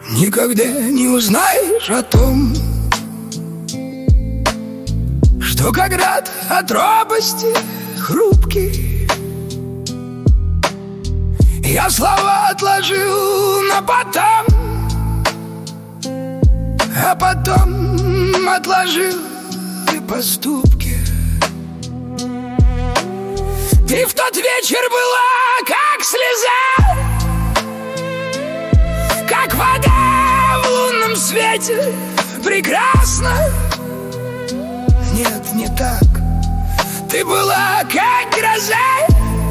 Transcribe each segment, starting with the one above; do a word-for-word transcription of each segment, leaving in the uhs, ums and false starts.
Никогда не узнаешь о том, что когда-то от робости хрупкий я слова отложил на потом, а потом отложил и поступки. Ты в тот вечер была как слеза, как вода в лунном свете, прекрасно. Нет, не так. Ты была как гроза,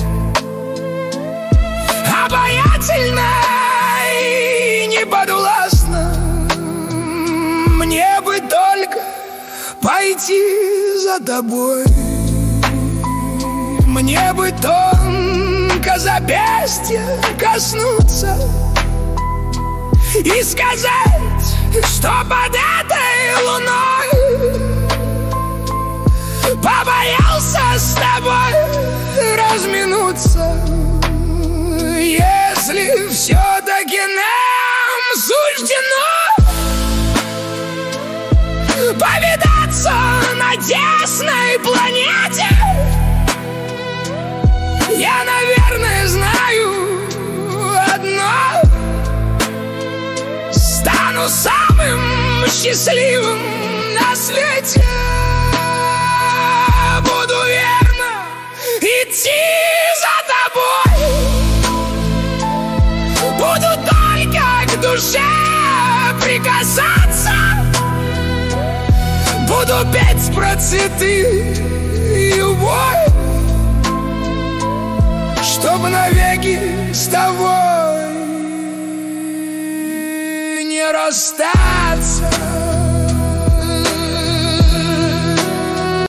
обаятельна и неподвластна. Мне бы только пойти за тобой, мне бы тонко запястья коснуться и сказать, что под этой луной побоялся с тобой разминуться. Если все-таки нам суждено повидаться на тесной планете, я, наверное, знаю одно: стану самым счастливым на свете. Буду верно идти за тобой, буду только к душе прикасаться, буду петь про цветы и любовь, чтоб навеки с тобой не расстаться.